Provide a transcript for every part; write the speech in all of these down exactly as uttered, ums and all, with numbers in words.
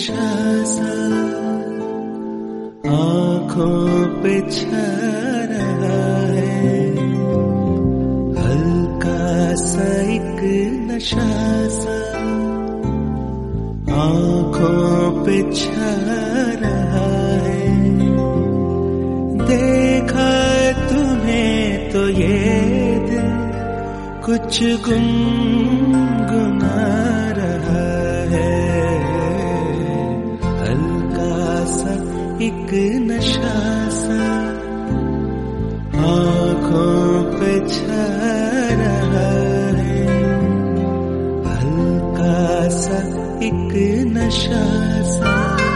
नशा सा आँखों पे छा रहा है, हल्का सा एक नशा सा आँखों पे छा रहा है। देखा तुम्हें तो ये दिल कुछ गुनगुना रहा है, हल्का सा एक नशा सा आँखों पे छा रहा है, हल्का सा एक नशा सा।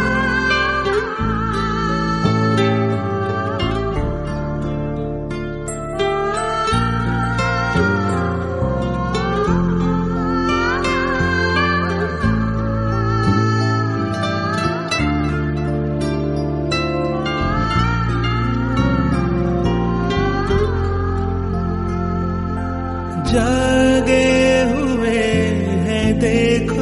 जागे हुए हैं देखो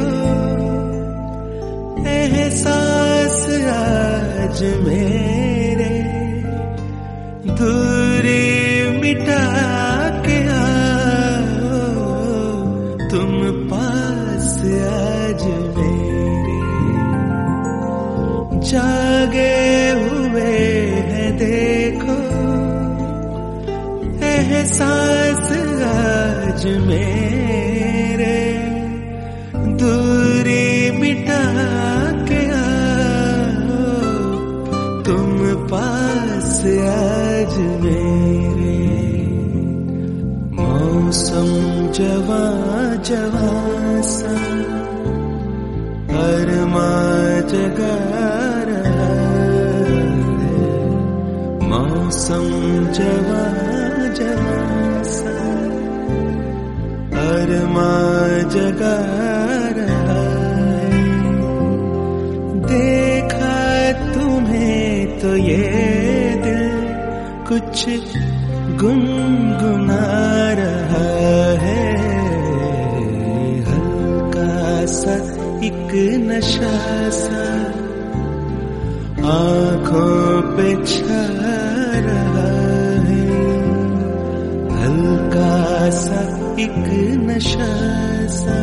एहसास आज मेरे, दूरी मिटा के आओ तुम पास आज मेरे। जागे हुए हैं देखो एहसास आज मेरे, दूरी मिटा के आओ तुम पास आज मेरे। मौसम जवां जवां सा अरमां जगा रहा है, मौसम जवां जवां सा अरमां जगा रहा है। देखा तुम्हें तो ये दिल कुछ गुनगुना रहा है, हल्का सा एक नशा सा आँखों पे छा रहा है, हल्का सा एक नशा सा।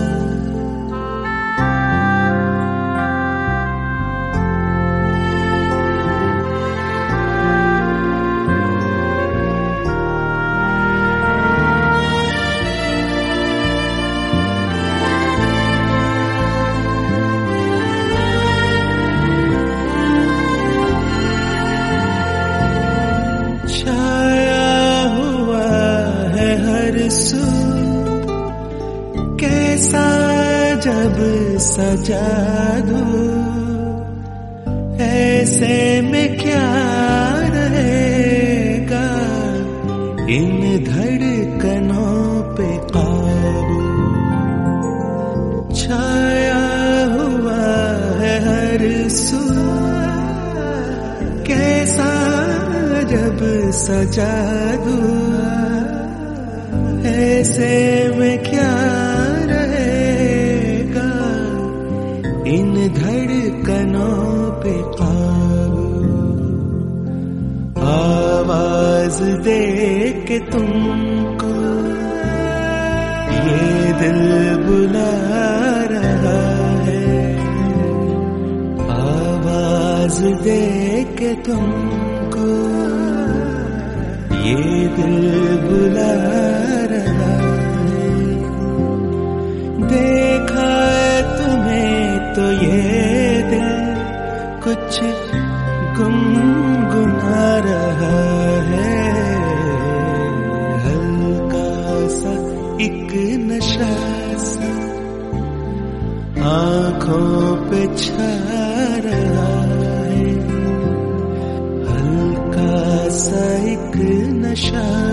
छाया हुआ है हर सू कैसा जब सजा दूं, ऐसे में क्या रहेगा इन धड़कनों पे काबू। छाया हुआ है हर सू कैसा जब सजा दूं, ऐसे में क्या रहेगा इन धड़कनों पे काबू। आवाज दे के तुमको ये दिल बुला रहा है, आवाज दे के तुमको ये दिल बुला रहा है। देखा तुम्हें तो ये दिल कुछ गुनगुना रहा है, हल्का सा एक नशा सा आँखों पे छा रहा है, हल्का सा एक नशा।